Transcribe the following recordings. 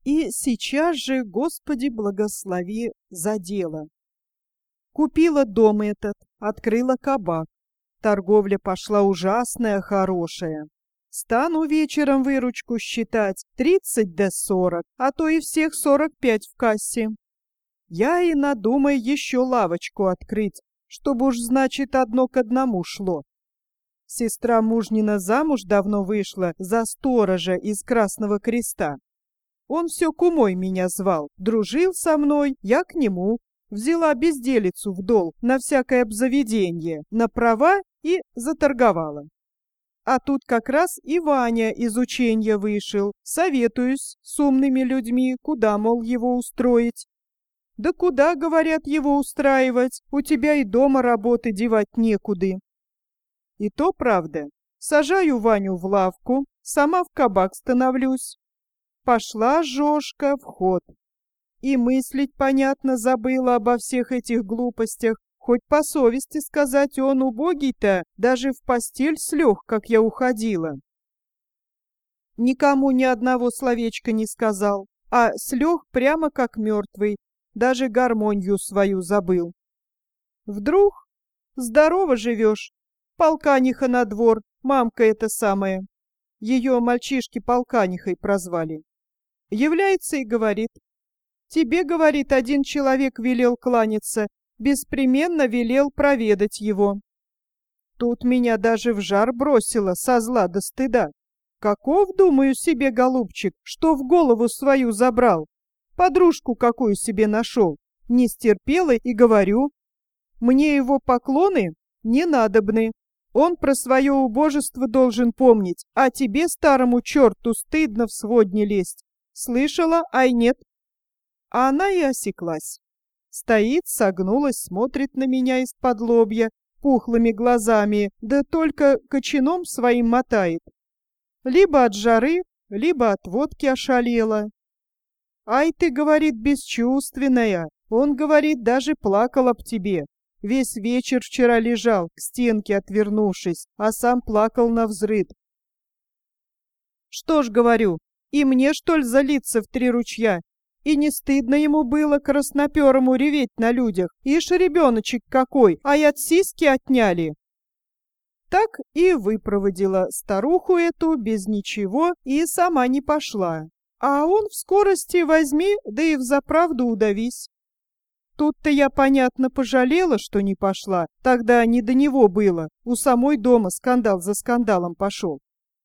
И сейчас же, Господи, благослови за дело. Купила дом этот, открыла кабак. Торговля пошла ужасная, хорошая. Стану вечером выручку считать 30 до 40, а то и всех 45 в кассе. Я и надумаю еще лавочку открыть, чтобы уж, значит, одно к одному шло. Сестра мужнина замуж давно вышла за сторожа из Красного Креста. Он все кумой меня звал, дружил со мной, я к нему. Взяла безделицу в долг на всякое обзаведенье, на права и заторговала. А тут как раз и Ваня из ученья вышел. Советуюсь с умными людьми, куда, мол, его устроить. Да куда, говорят, его устраивать? У тебя и дома работы девать некуды. И то правда. Сажаю Ваню в лавку, сама в кабак становлюсь. Пошла Жошка в ход. И мыслить, понятно, забыла обо всех этих глупостях. Хоть по совести сказать, он убогий-то, даже в постель слег, как я уходила. Никому ни одного словечка не сказал, а слег прямо как мертвый, даже гармонью свою забыл. Вдруг здорово живешь, полканиха на двор, мамка эта самая. Ее мальчишки полканихой прозвали. Является и говорит. Тебе, говорит, один человек велел кланяться, беспременно велел проведать его. Тут меня даже в жар бросило со зла до стыда. Каков, думаю себе, голубчик, что в голову свою забрал? Подружку какую себе нашел? Не стерпела и говорю. Мне его поклоны не надобны. Он про свое убожество должен помнить, а тебе, старому черту, стыдно в сводни лезть. Слышала, ай нет? А она и осеклась. Стоит, согнулась, смотрит на меня из-под лобья, пухлыми глазами, да только кочаном своим мотает. Либо от жары, либо от водки ошалела. Ай ты, говорит, бесчувственная. Он, говорит, даже плакал об тебе. Весь вечер вчера лежал, к стенке отвернувшись, а сам плакал навзрыд. Что ж, говорю, и мне, что ли, залиться в 3 ручья? И не стыдно ему было красноперому реветь на людях. Ишь, ребеночек какой, а и от сиськи отняли. Так и выпроводила старуху эту без ничего и сама не пошла. А он в скорости возьми, да и взаправду удавись. Тут-то я, понятно, пожалела, что не пошла. Тогда не до него было. У самой дома скандал за скандалом пошел.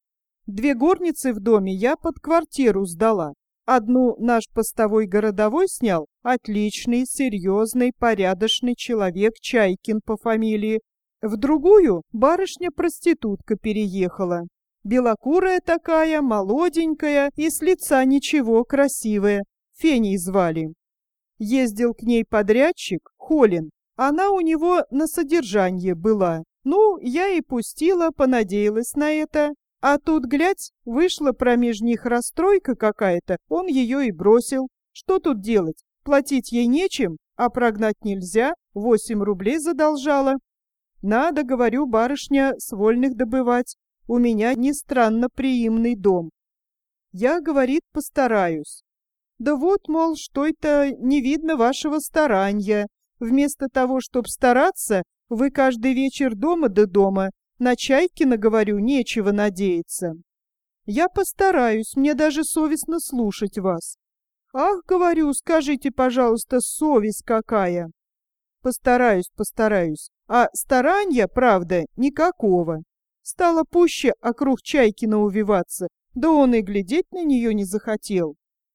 2 горницы в доме я под квартиру сдала. Одну наш постовой городовой снял, отличный, серьезный, порядочный человек Чайкин по фамилии. В другую барышня-проститутка переехала. Белокурая такая, молоденькая и с лица ничего, красивая. Феней звали. Ездил к ней подрядчик, Холин. Она у него на содержании была. Ну, я и пустила, понадеялась на это. А тут, глядь, вышла промеж них расстройка какая-то, он ее и бросил. Что тут делать? Платить ей нечем, а прогнать нельзя, 8 рублей задолжала. Надо, говорю, барышня, с вольных добывать. У меня, не странно, приимный дом. Я, говорит, постараюсь. Да вот, мол, что это не видно вашего старания. Вместо того, чтобы стараться, вы каждый вечер дома до дома. На Чайкина, говорю, нечего надеяться. Я постараюсь, мне даже совестно слушать вас. Ах, говорю, скажите, пожалуйста, совесть какая. Постараюсь, постараюсь. А старанья, правда, никакого. Стало пуще округ Чайкина увиваться, да он и глядеть на нее не захотел.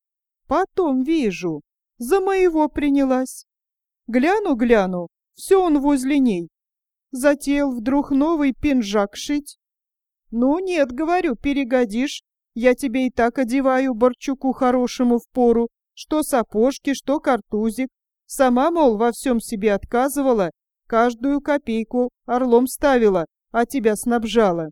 Потом вижу, за моего принялась. Гляну, все он возле ней. Затеял вдруг новый пинжак шить. Ну нет, говорю, перегодишь. Я тебе и так одеваю Борчуку хорошему впору. Что сапожки, что картузик. Сама, мол, во всем себе отказывала, каждую копейку орлом ставила, а тебя снабжала.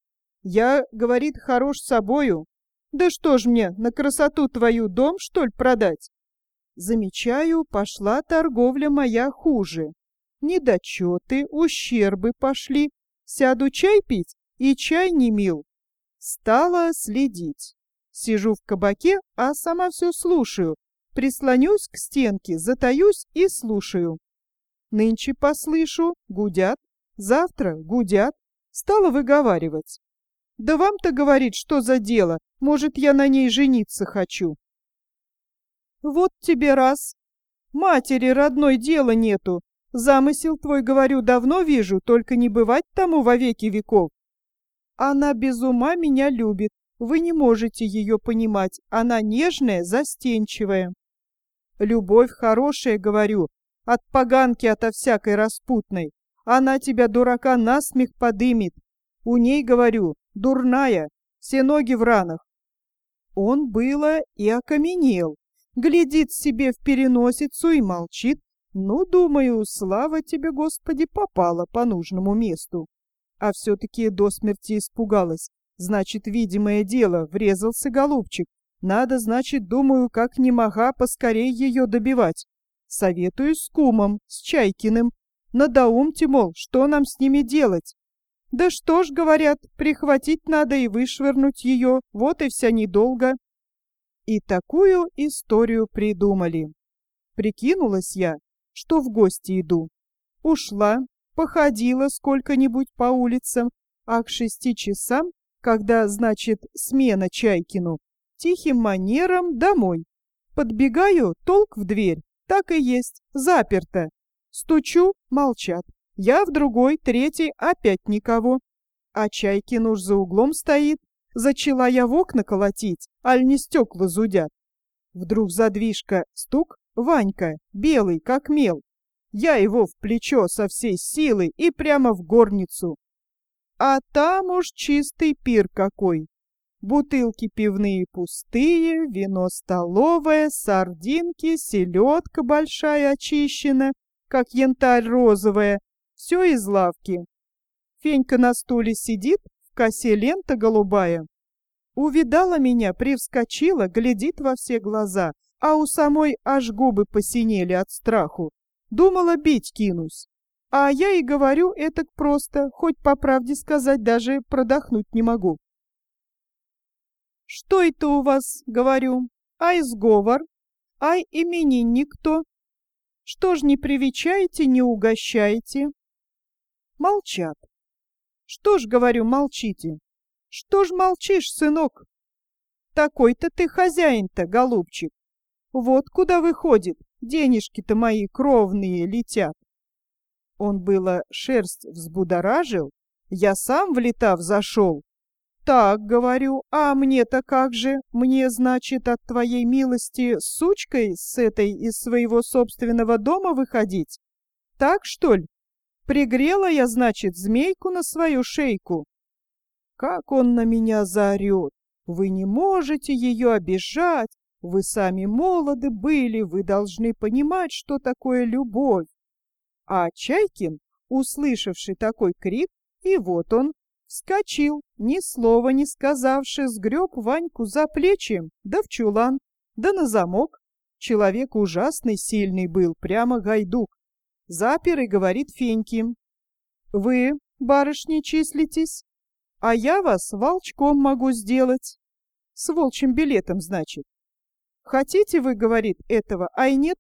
Я, говорит, хорош собою. Да что ж мне, на красоту твою дом, что ли, продать? Замечаю, пошла торговля моя хуже. Недочеты, ущербы пошли. Сяду чай пить, и чай не мил. Стала следить. Сижу в кабаке, а сама все слушаю. Прислонюсь к стенке, затаюсь и слушаю. Нынче послышу, гудят, завтра гудят. Стала выговаривать. Да вам-то, говорит, что за дело? Может, я на ней жениться хочу. Вот тебе раз. Матери родной дела нету. Замысел твой, говорю, давно вижу, только не бывать тому во веки веков. Она без ума меня любит. Вы не можете ее понимать. Она нежная, застенчивая. Любовь хорошая, говорю, от поганки ото всякой распутной. Она тебя, дурака, насмех подымет. У ней, говорю, дурная, все ноги в ранах. Он было и окаменел. Глядит себе в переносицу и молчит. Ну, думаю, слава тебе, Господи, попала по нужному месту. А все-таки до смерти испугалась. Значит, видимое дело, врезался голубчик. Надо, значит, думаю, как не мога поскорей ее добивать. Советуюсь с кумом, с Чайкиным. Надоумьте, мол, что нам с ними делать? Да что ж, говорят, прихватить надо и вышвырнуть ее, вот и вся недолго. И такую историю придумали. Прикинулась я, что в гости иду. Ушла, походила сколько-нибудь по улицам, а к 6 часам, когда, значит, смена Чайкину, тихим манером домой. Подбегаю, толк в дверь, так и есть, заперто. Стучу, молчат. Я в другой, третий, опять никого. А Чайкин уж за углом стоит. Зачала я в окна колотить, аль не стекла зудят. Вдруг задвижка, стук, Ванька, белый, как мел. Я его в плечо со всей силы и прямо в горницу. А там уж чистый пир какой. Бутылки пивные пустые, вино столовое, сардинки, селедка большая очищена, как янтарь розовая, все из лавки. Фенька на стуле сидит, в косе лента голубая. Увидала меня, привскочила, глядит во все глаза, а у самой аж губы посинели от страху. Думала, бить кинусь. А я и говорю этак просто, хоть по правде сказать даже продохнуть не могу. «Что это у вас?» — говорю. «Ай, сговор? Ай, именинник кто? Что ж не привечаете, не угощаете?» Молчат. «Что ж, говорю, молчите? Что ж молчишь, сынок? Такой-то ты хозяин-то, голубчик. Вот куда выходит, денежки-то мои кровные летят». Он было шерсть взбудоражил, я сам в летав зашел. «Так, говорю, а мне-то как же? Мне, значит, от твоей милости с сучкой с этой из своего собственного дома выходить? Так, что ли? Пригрела я, значит, змейку на свою шейку». Как он на меня заорет! Вы не можете ее обижать, вы сами молоды были, вы должны понимать, что такое любовь. А Чайкин, услышавший такой крик, и вот он, вскочил, ни слова не сказавши, сгреб Ваньку за плечи, да в чулан, да на замок. Человек ужасный, сильный был, прямо гайдук. Запер и говорит Феньке: «Вы, барышни, числитесь, а я вас волчком могу сделать. С волчьим билетом, значит. Хотите вы, говорит, этого, ай нет?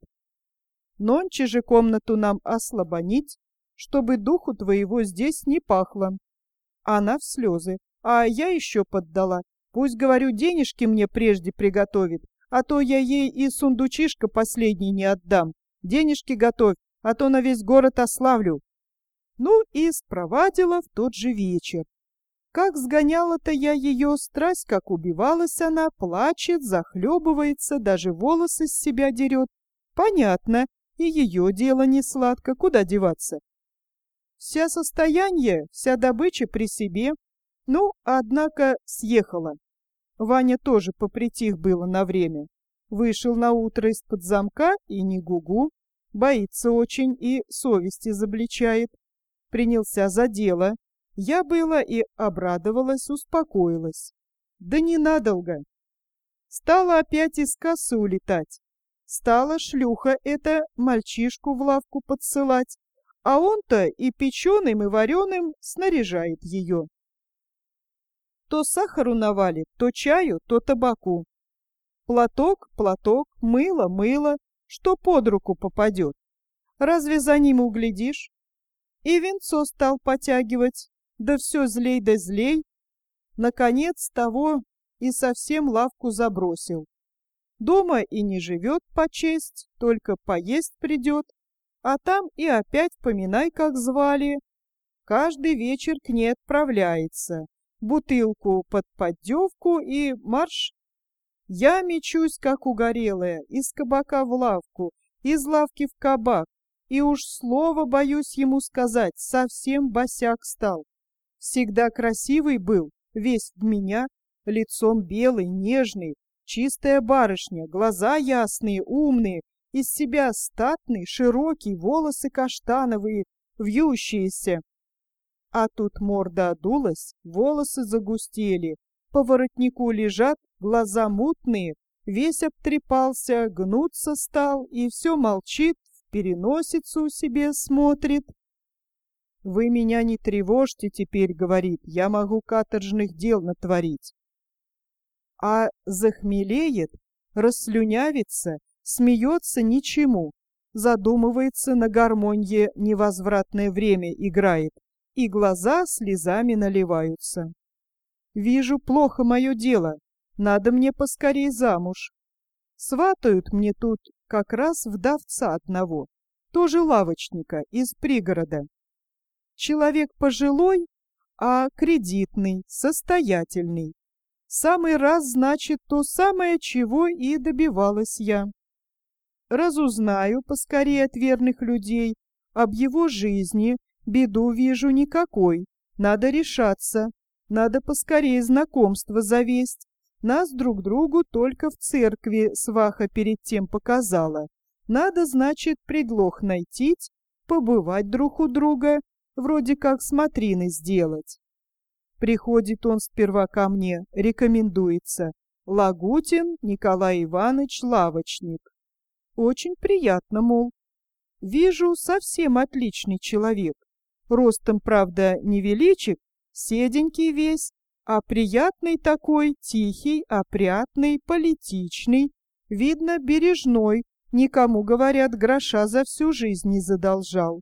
Нонче же комнату нам ослабонить, чтобы духу твоего здесь не пахло». Она в слезы, а я еще поддала. Пусть, говорю, денежки мне прежде приготовит, а то я ей и сундучишко последний не отдам. Денежки готовь, а то на весь город ославлю. Ну и спровадила в тот же вечер. Как сгоняла-то я ее, страсть, как убивалась она, плачет, захлебывается, даже волосы с себя дерет. Понятно, и ее дело не сладко, куда деваться. Вся состояние, вся добыча при себе. Ну, однако съехала. Ваня тоже попритих было на время. Вышел наутро из-под замка и не гугу. Боится очень и совесть изобличает. Принялся за дело. Я была и обрадовалась, успокоилась. Да ненадолго. Стала опять из косы улетать. Стала шлюха эта мальчишку в лавку подсылать. А он-то и печеным, и вареным снаряжает ее. То сахару навалит, то чаю, то табаку. Платок, платок, мыло, мыло, что под руку попадет. Разве за ним углядишь? И венцо стал потягивать, да все злей да злей. Наконец того и совсем лавку забросил. Дома и не живет по честь, только поесть придет, а там и опять поминай, как звали. Каждый вечер к ней отправляется, бутылку под поддевку и марш. Я мечусь, как угорелая, из кабака в лавку, из лавки в кабак, и уж слово боюсь ему сказать, совсем босяк стал. Всегда красивый был, весь в меня, лицом белый, нежный, чистая барышня, глаза ясные, умные, из себя статный, широкий, волосы каштановые, вьющиеся. А тут морда одулась, волосы загустели, по воротнику лежат, глаза мутные, весь обтрепался, гнуться стал и все молчит, в переносицу себе смотрит. «Вы меня не тревожьте теперь, — говорит, — я могу каторжных дел натворить». А захмелеет, расслюнявится, смеется ничему, задумывается на гармонье, невозвратное время играет, и глаза слезами наливаются. Вижу, плохо мое дело, надо мне поскорей замуж. Сватают мне тут как раз вдовца одного, тоже лавочника из пригорода. Человек пожилой, а кредитный, состоятельный. Самый раз, значит, то самое, чего и добивалась я. Разузнаю поскорее от верных людей об его жизни, беду вижу никакой. Надо решаться, надо поскорее знакомство завесть. Нас друг другу только в церкви сваха перед тем показала. Надо, значит, предлог найти, побывать друг у друга, вроде как смотрины сделать. Приходит он сперва ко мне, рекомендуется. Лагутин Николай Иванович, лавочник. Очень приятно, мол. Вижу, совсем отличный человек. Ростом, правда, невеличек, седенький весь, а приятный такой, тихий, опрятный, политичный. Видно, бережной, никому, говорят, гроша за всю жизнь не задолжал.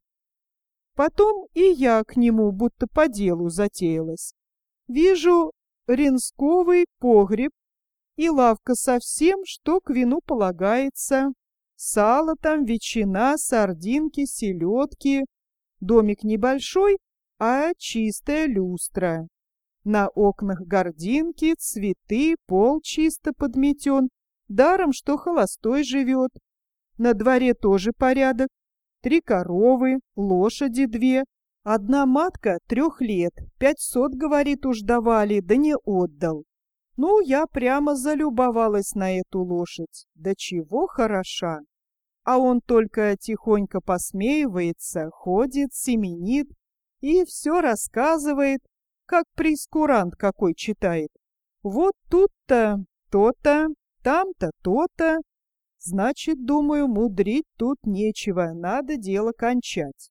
Потом и я к нему будто по делу затеялась. Вижу ринсковый погреб и лавка со всем, что к вину полагается. Сало там, ветчина, сардинки, селедки. Домик небольшой, а чистая люстра. На окнах гардинки, цветы, пол чисто подметен. Даром, что холостой живет. На дворе тоже порядок. 3 коровы, лошади 2. Одна матка 3 лет, 500, говорит, уж давали, да не отдал. Ну, я прямо залюбовалась на эту лошадь. Да чего хороша! А он только тихонько посмеивается, ходит, семенит и все рассказывает, как прейскурант какой читает. Вот тут-то то-то, там-то то-то. Значит, думаю, мудрить тут нечего, надо дело кончать.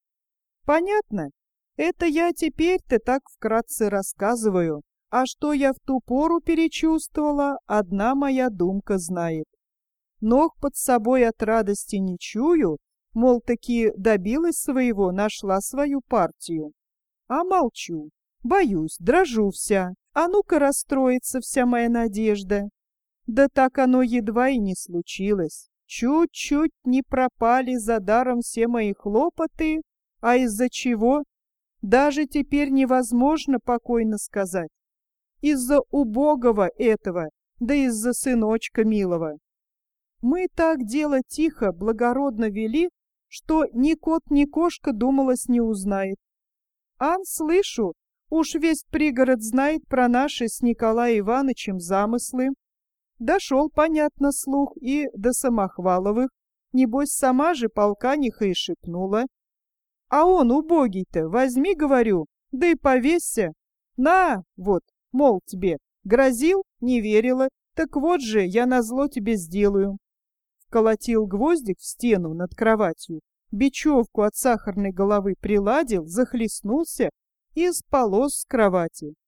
Понятно? Это я теперь-то так вкратце рассказываю, а что я в ту пору перечувствовала, одна моя думка знает. Ног под собой от радости не чую, мол, таки добилась своего, нашла свою партию. А молчу, боюсь, дрожу вся, а ну-ка расстроится вся моя надежда. Да так оно едва и не случилось. Чуть-чуть не пропали за даром все мои хлопоты, а из-за чего? Даже теперь невозможно покойно сказать. Из-за убогого этого, да из-за сыночка милого. Мы так дело тихо, благородно вели, что ни кот, ни кошка, думалось, не узнает. Ан, слышу, уж весь пригород знает про наши с Николаем Ивановичем замыслы. Дошел, понятно, слух и до Самохваловых. Небось, сама же полканиха и шепнула. А он, убогий-то, возьми, говорю, да и повесься. На, вот, мол, тебе, грозил, не верила, так вот же, я назло тебе сделаю. Вколотил гвоздик в стену над кроватью, бечевку от сахарной головы приладил, захлестнулся и сполз с кровати.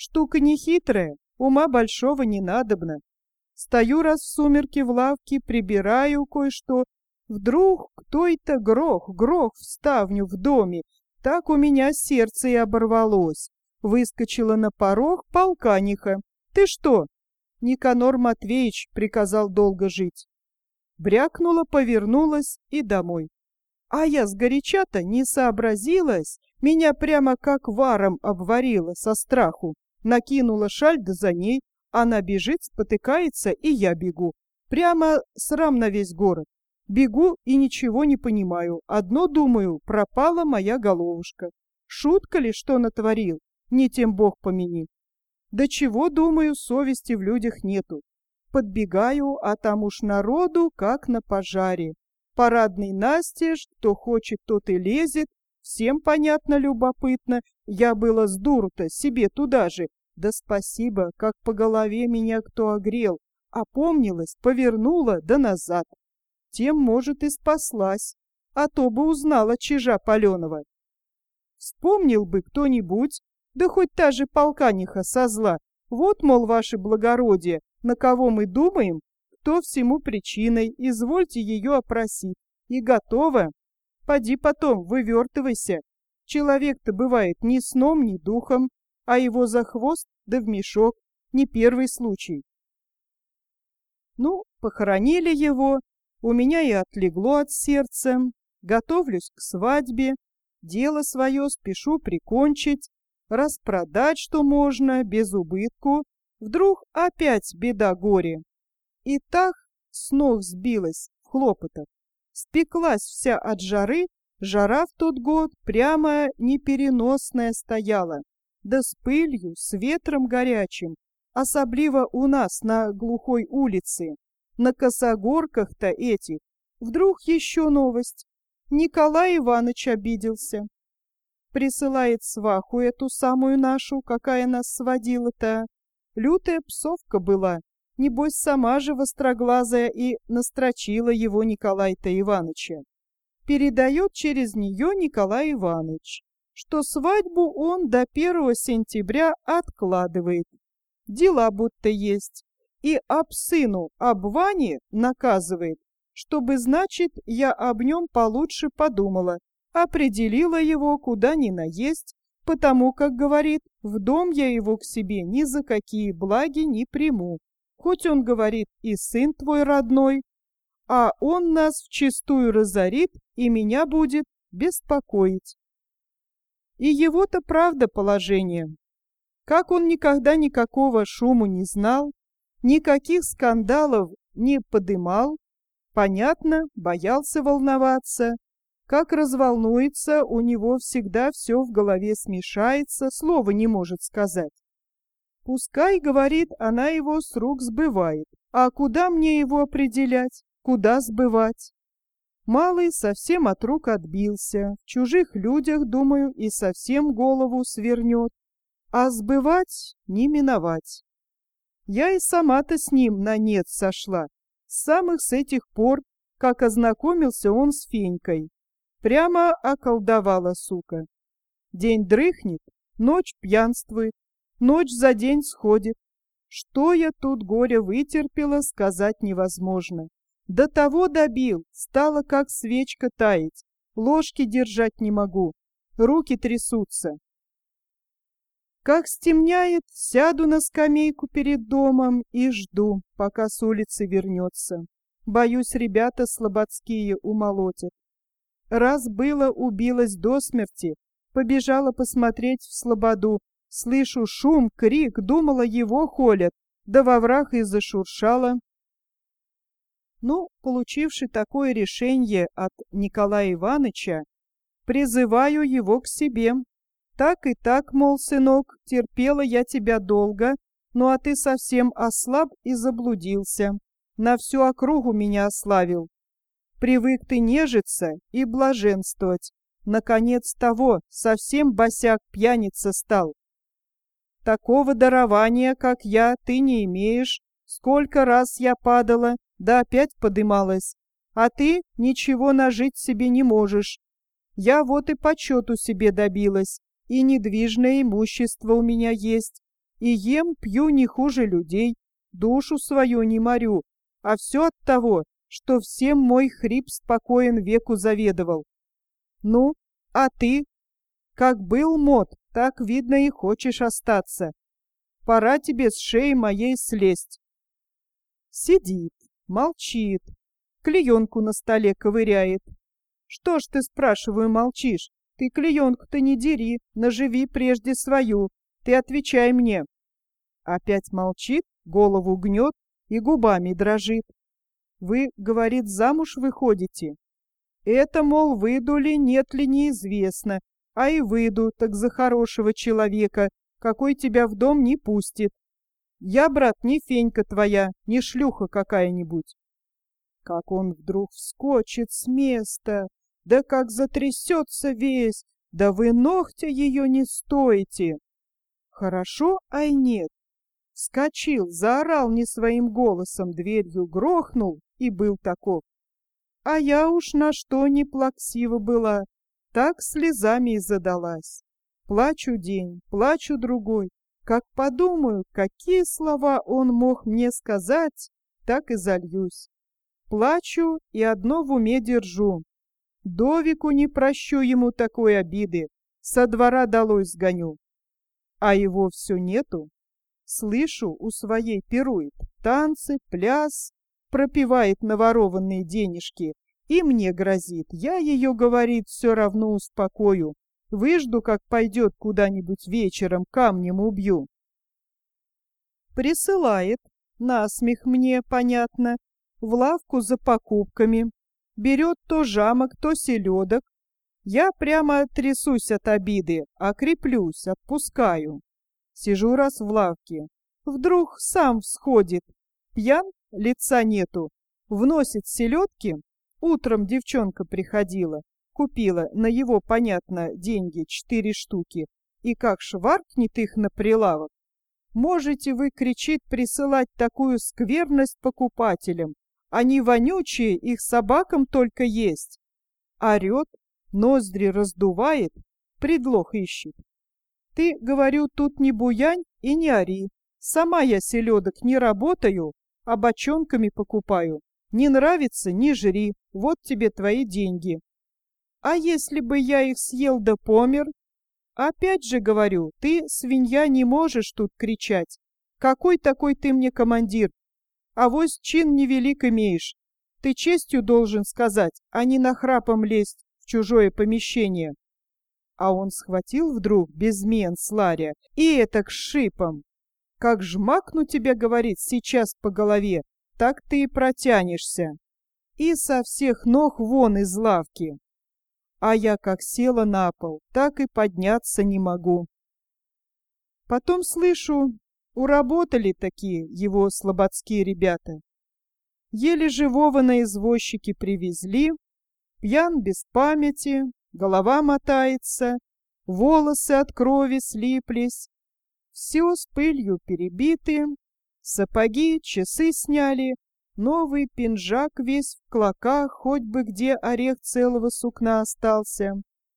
Штука нехитрая, ума большого не надобно. Стою раз в сумерки в лавке, прибираю кое-что. Вдруг кто-то грох в ставню в доме. Так у меня сердце и оборвалось. Выскочила на порог полканиха. «Ты что?» Никанор Матвеич приказал долго жить. Брякнула, повернулась и домой. А я сгоряча-то не сообразилась. Меня прямо как варом обварило со страху. Накинула шаль, да за ней. Она бежит, спотыкается, и я бегу. Прямо срам на весь город. Бегу и ничего не понимаю. Одно думаю, пропала моя головушка. Шутка ли, что натворил? Не тем Бог помяни. Да чего, думаю, совести в людях нету. Подбегаю, а там уж народу, как на пожаре. Парадный настежь, кто хочет, тот и лезет. Всем, понятно, любопытно. Я была с дуру-то, себе туда же. Да спасибо, как по голове меня кто огрел. Опомнилась, повернула, да назад. Тем, может, и спаслась. А то бы узнала чижа паленого. Вспомнил бы кто-нибудь, да хоть та же полканиха со зла. Вот, мол, ваше благородие, на кого мы думаем, кто всему причиной, извольте ее опросить. И готово. Поди потом, вывертывайся. Человек-то бывает ни сном, ни духом, а его за хвост да в мешок, не первый случай. Ну, похоронили его, у меня и отлегло от сердца. Готовлюсь к свадьбе, дело свое спешу прикончить, распродать, что можно, без убытку. Вдруг опять беда-горе. И так с ног сбилась в хлопотах. Спеклась вся от жары, жара в тот год прямо непереносная стояла. Да с пылью, с ветром горячим, особливо у нас на глухой улице, на косогорках-то этих. Вдруг еще новость. Николай Иванович обиделся. Присылает сваху эту самую нашу, какая нас сводила-то. Лютая псовка была. Небось, сама же востроглазая и настрочила его Николая-то Ивановича. Передает через нее Николай Иванович, что свадьбу он до 1 сентября откладывает. Дела будто есть. И об сыну, об Ване наказывает, чтобы, значит, я об нем получше подумала, определила его куда ни наесть, потому как, говорит, в дом я его к себе ни за какие благи не приму. Хоть он, говорит, и сын твой родной, а он нас вчистую разорит и меня будет беспокоить. И его-то правда положение. Как он никогда никакого шуму не знал, никаких скандалов не подымал, понятно, боялся волноваться. Как разволнуется, у него всегда все в голове смешается, слова не может сказать. Пускай, говорит, она его с рук сбывает. А куда мне его определять? Куда сбывать? Малый совсем от рук отбился. В чужих людях, думаю, и совсем голову свернет. А сбывать не миновать. Я и сама-то с ним на нет сошла. С самых с этих пор, как ознакомился он с Фенькой. Прямо околдовала сука. День дрыхнет, ночь пьянствует. Ночь за день сходит. Что я тут горя вытерпела, сказать невозможно. До того добил, стало как свечка таять. Ложки держать не могу, руки трясутся. Как стемняет, сяду на скамейку перед домом и жду, пока с улицы вернется. Боюсь, ребята слободские умолотят. Раз было, убилась до смерти, побежала посмотреть в слободу. Слышу шум, крик, думала, его холят, да во враг и зашуршала. Ну, получивши такое решение от Николая Ивановича, призываю его к себе. Так и так, мол, сынок, терпела я тебя долго, ну а ты совсем ослаб и заблудился. На всю округу меня ославил. Привык ты нежиться и блаженствовать. Наконец того, совсем босяк пьяница стал. Такого дарования, как я, ты не имеешь. Сколько раз я падала, да опять подымалась. А ты ничего нажить себе не можешь. Я вот и почету себе добилась, и недвижное имущество у меня есть. И ем, пью не хуже людей, душу свою не морю, а все от того, что всем мой хрип спокоен веку заведовал. Ну, а ты? Как был мод, так, видно, и хочешь остаться. Пора тебе с шеи моей слезть. Сидит, молчит, клеенку на столе ковыряет. Что ж ты, спрашиваю, молчишь? Ты клеенку-то не дери, наживи прежде свою. Ты отвечай мне. Опять молчит, голову гнет и губами дрожит. Вы, говорит, замуж выходите? Это, мол, выйду ли, нет ли, неизвестно. А и выйду, так за хорошего человека, какой тебя в дом не пустит. Я, брат, не фенька твоя, не шлюха какая-нибудь. Как он вдруг вскочит с места, да как затрясется весь, да вы ногтя ее не стоите. Хорошо, ай нет. Вскочил, заорал не своим голосом, дверью грохнул и был таков. А я уж на что не плаксива была, так слезами и задалась. Плачу день, плачу другой. Как подумаю, какие слова он мог мне сказать, так и зальюсь. Плачу и одно в уме держу. До веку не прощу ему такой обиды, со двора долой сгоню. А его все нету. Слышу, у своей пирует, танцы, пляс, пропивает наворованные денежки и мне грозит. Я ее, говорит, все равно успокою. Выжду, как пойдет куда-нибудь вечером, камнем убью. Присылает, насмех мне, понятно, в лавку за покупками. Берет то жамок, то селедок. Я прямо трясусь от обиды, окреплюсь, отпускаю. Сижу раз в лавке. Вдруг сам всходит. Пьян, лица нету. Вносит селедки. Утром девчонка приходила. Купила на его, понятно, деньги 4 штуки. И как шваркнет их на прилавок. Можете вы, кричит, присылать такую скверность покупателям. Они вонючие, их собакам только есть. Орет, ноздри раздувает, предлог ищет. Ты, говорю, тут не буянь и не ори. Сама я селедок не работаю, а бочонками покупаю. Не нравится — не жри, вот тебе твои деньги. А если бы я их съел да помер? Опять же говорю, ты, свинья, не можешь тут кричать. Какой такой ты мне командир? Авось чин невелик имеешь. Ты честью должен сказать, а не нахрапом лезть в чужое помещение. А он схватил вдруг безмен с Ларя и этак шипом. Как жмакну тебя, говорит, сейчас по голове, так ты и протянешься. И со всех ног вон из лавки. А я как села на пол, так и подняться не могу. Потом слышу, уработали такие его слободские ребята. Еле живого на извозчике привезли, пьян без памяти, голова мотается, волосы от крови слиплись, все с пылью перебиты, сапоги, часы сняли, новый пинжак весь в клоках, хоть бы где орех целого сукна остался.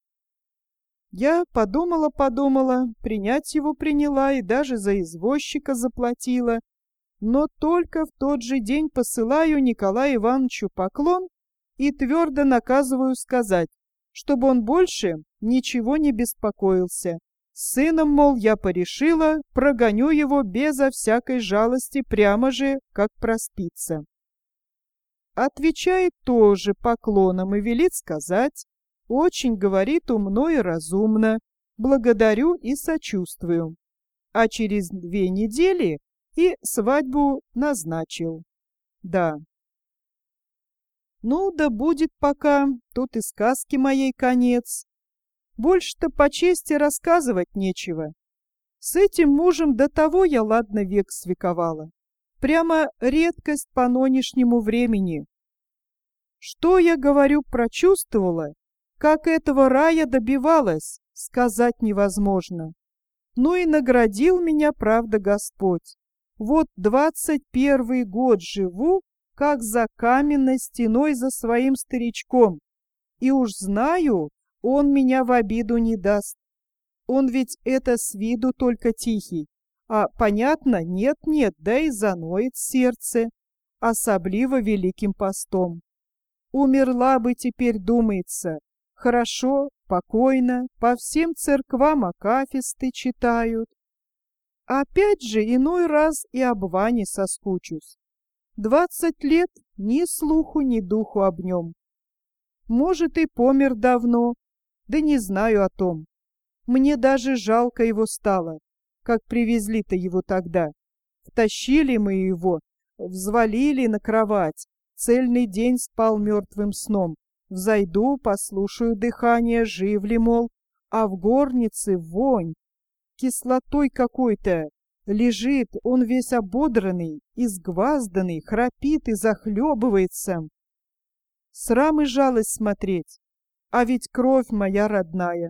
Я подумала, принять его приняла и даже за извозчика заплатила, но только в тот же день посылаю Николаю Ивановичу поклон и твердо наказываю сказать, чтобы он больше ничего не беспокоился. С сыном, мол, я порешила, прогоню его безо всякой жалости прямо же, как проспится. Отвечает тоже поклоном и велит сказать, очень, говорит, умно и разумно, благодарю и сочувствую. А через 2 недели и свадьбу назначил. Да. Ну, да будет пока, тут и сказки моей конец. Больше-то по чести рассказывать нечего. С этим мужем до того я ладно век свековала. Прямо редкость по нынешнему времени. Что я, говорю, прочувствовала, как этого рая добивалась, сказать невозможно. Ну и наградил меня, правда, Господь. Вот 21-й год живу, как за каменной стеной за своим старичком. И уж знаю, он меня в обиду не даст. Он ведь это с виду только тихий, А понятно, нет-нет, да и заноет сердце, особливо Великим постом. Умерла бы теперь, думается, хорошо, покойно, по всем церквам акафисты читают. Опять же, иной раз и об Ване соскучусь. 20 лет ни слуху, ни духу об нем. Может, и помер давно, да не знаю о том. Мне даже жалко его стало, как привезли-то его тогда. Втащили мы его, взвалили на кровать. Цельный день спал мертвым сном. Взойду, послушаю дыхание, жив ли, мол, а в горнице вонь. Кислотой какой-то. Лежит, он весь ободранный, изгвазданный, храпит и захлебывается. Срам и жалость смотреть, а ведь кровь моя родная.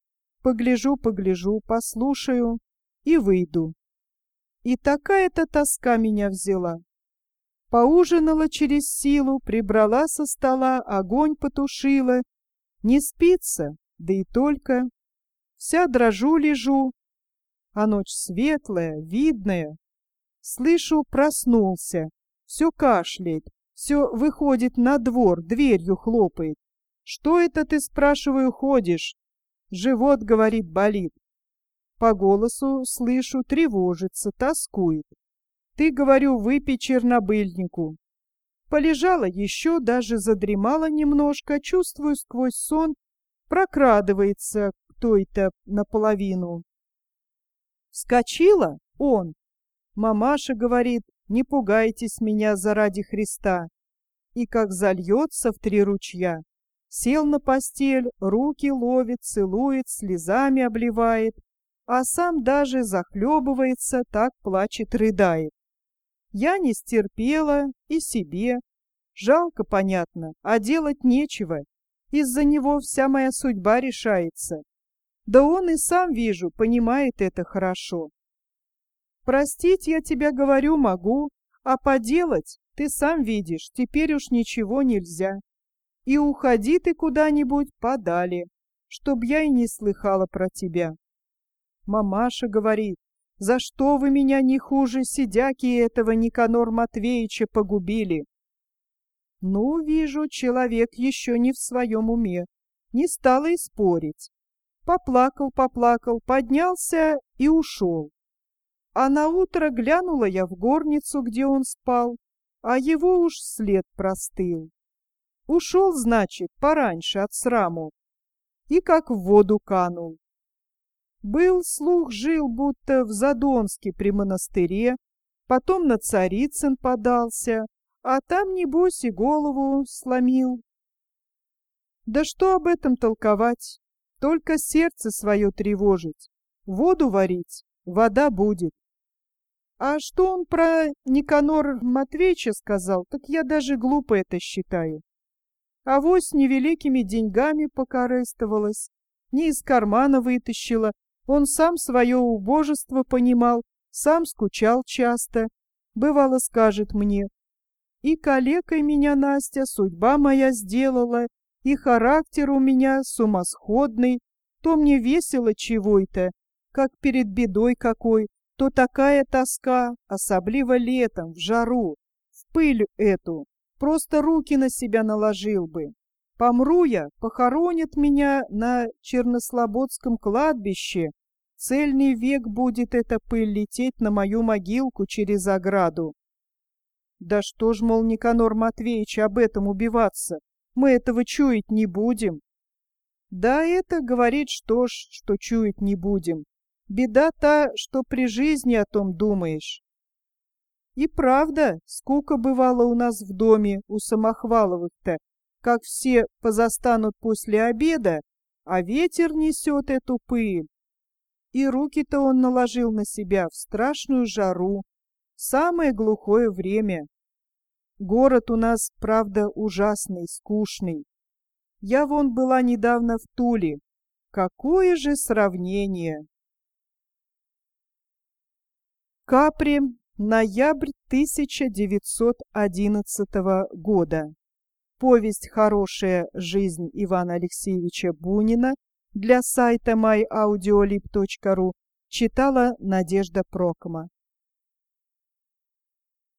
Погляжу, послушаю и выйду. И такая-то тоска меня взяла. Поужинала через силу, прибрала со стола, огонь потушила. Не спится, да и только. Вся дрожу лежу, а ночь светлая, видная. Слышу, проснулся, все кашляет, все выходит на двор, дверью хлопает. Что это ты, спрашиваю, ходишь? Живот, говорит, болит. По голосу слышу, тревожится, тоскует. Ты, говорю, выпей чернобыльнику. Полежала еще, даже задремала немножко, чувствую, сквозь сон прокрадывается кто-то наполовину. Вскочила он. Мамаша говорит, не пугайтесь меня заради Христа. И как зальется в 3 ручья. Сел на постель, руки ловит, целует, слезами обливает, а сам даже захлебывается, так плачет, рыдает. Я не стерпела и себе. Жалко, понятно, а делать нечего. Из-за него вся моя судьба решается. Да он и сам, вижу, понимает это хорошо. Простить я тебя, говорю, могу, а поделать, ты сам видишь, теперь уж ничего нельзя. И уходи ты куда-нибудь подали, чтоб я и не слыхала про тебя. Мамаша говорит, за что вы меня не хуже сидяки этого Никанор Матвеевича погубили? Ну, вижу, человек еще не в своем уме, не стала и спорить. Поплакал, поднялся и ушел. А наутро глянула я в горницу, где он спал, а его уж след простыл. Ушел, значит, пораньше от сраму, и как в воду канул. Был слух, жил будто в Задонске при монастыре, потом на Царицын подался, а там, небось, и голову сломил. Да что об этом толковать? Только сердце свое тревожить. Воду варить, вода будет. А что он про Никанора Матвеевича сказал, так я даже глупо это считаю. Авось невеликими деньгами покорыстовалась, не из кармана вытащила. Он сам свое убожество понимал, сам скучал часто. Бывало, скажет мне, и калекой меня, Настя, судьба моя сделала, и характер у меня сумасходный, то мне весело чего-то, как перед бедой какой, то такая тоска, особливо летом, в жару, в пыль эту, просто руки на себя наложил бы. Помру я, похоронят меня на Чернослободском кладбище, цельный век будет эта пыль лететь на мою могилку через ограду. Да что ж, мол, Никанор Матвеевич, об этом убиваться, мы этого чуять не будем. Да это говорит, что ж, что чуять не будем. Беда та, что при жизни о том думаешь. И правда, скука бывала у нас в доме, у Самохваловых-то, как все позастанут после обеда, а ветер несет эту пыль. И руки-то он наложил на себя в страшную жару, самое глухое время. Город у нас, правда, ужасный, скучный. Я вон была недавно в Туле. Какое же сравнение! Капри, ноябрь 1911 года. Повесть «Хорошая жизнь» Ивана Алексеевича Бунина для сайта myaudiolib.ru Читала Надежда Прокома.